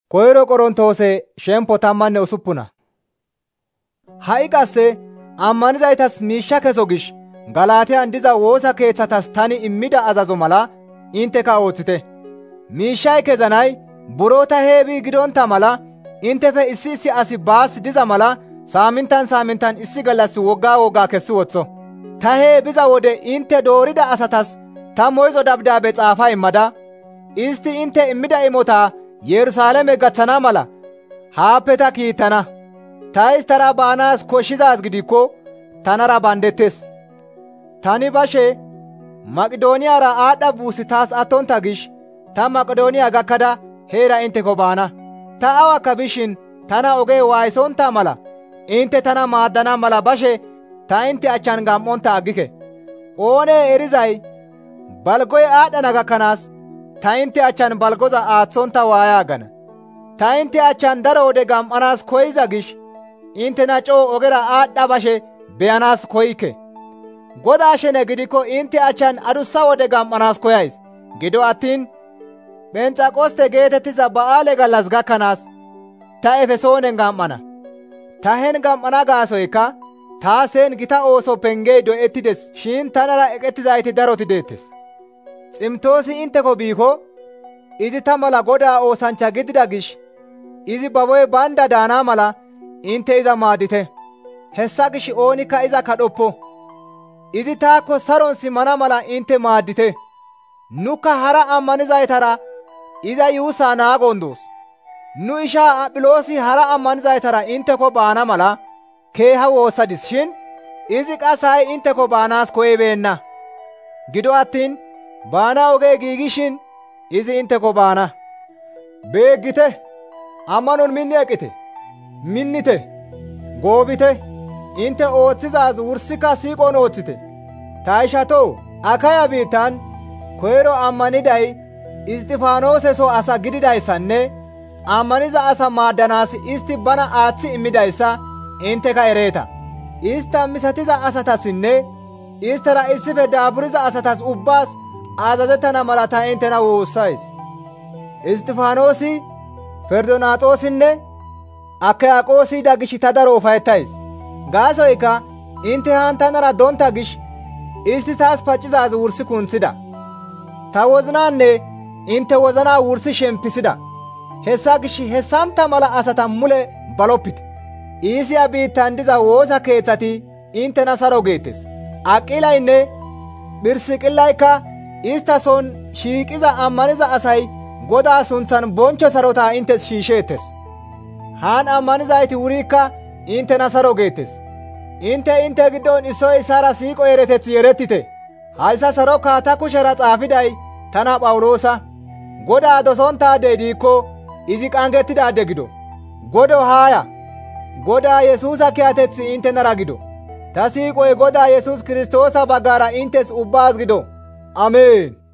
Koyro Qorontoose shempo 16. Ha7i qasse ammanizaytas miishsha keso gish Galatiyan diza woosa keeththatas tani immida azazo mala intteka ooththite. Miishshay kezanay buro ta heebi gidonta mala inttefe issi asi baas diza mala saaminttan issi gallas wogga kessi wotho. Ta biza wode intte doorida asatas ta moyzo dabdaabe xaafa immada istti intte immida imotaa Yerusalaame gaththana mala haappe ta kiittana. Ta isttara baanaas koshshizaaz gidikko tanara bandettes. Tani bashe Maqidooniyara aadhdha buussi taas attonta gish ta Maqidooniya gakkada heera intteko baana. Ta awakka bishin tana ogey waayisonta mala intte tana maaddana mala bashe ta intte achchan gam7onta aggike. Oonee erizay balgoy aadhdhana gakkanaas ta intte achchan balgoza aaththonta waaya aggana. Ta intte achchan daro wode gam7anaas koyiza gish inttena coo ogera aadhdha bashe beyanaas koykke. Godaa shene gidikko intte achchan adussa wode gam7anaas koyays. Gido attiin Phenxeqoste geetettiza ba7aale gallas gakkanaas ta Efesoonen gam7ana. Ta heen gam7ana gaasoykka taas heen gita ooso pengey doyettides shin tanara eqettizayti daroti deettes. Ximtoosi intteko biikko izi ta mala Godaa oosanchcha gidida gish izi baboy baynda daana mala intte iza maaddite. Hessa gish oonikka iza kadhoppo. Izi taakko saron simmana mala intte maaddite. Nukka hara ammanizaytara iza yuusaa naagon doos. Nu ishaa Aphiloosi hara ammanizaytara intteko baana mala keeha woossadis shin izi qas ha7i intteko baanaas koyibeenna. Gido attiin baana ogey giigishin izi intteko baana. Beeggite, ammanon minni eqite, minnite, goobite, intte ooththizaaz wursika siiqon ooththite. Ta ishatoo, Akaya biittan koyro ammaniday Isxifaanooseso asa gididayssanne ammaniza asa maaddanaas istti bana aaththi immidayssa intteka ereeta. Istta misatiza asatassinne isttara issife daaburiza asatas ubbaas azazettana mala ta inttena woossays. Isxifaanoosi, Ferdonaxoosinne Akayaqoosi da gish ta daro ufayettays. Gaasoykka intte haan tanara donta gish istti taas paccizaaz wursi kunthida. Ta wozinaanne intte wozanaa wursi shempisida. Hessa gish hessantta mala asata mule balopite. Iisiya biittan diza woosa keeththati inttena saro geettes. Aqilaynne Phirsiqillaykka istta son shiiqiza ammaniza asay Godaa sunthan bonchcho sarotaa inttes shiisheettes. Haan ammanizayti wurikka inttena saro geettes. Intte giddon issoy issaara siiqo yereteth yerettite. Hayssa sarokaa ta kushera xaafiday tana Phawuloosa. Godaa dosontaadey diikko izi qanggettidaade gido. Godo haaya. Godaa Yesuusa kiyateththi inttenara gido. Ta siiqoy Godaa Yesuus Kiristoosa baggara inttes ubbaas gido. Ameen.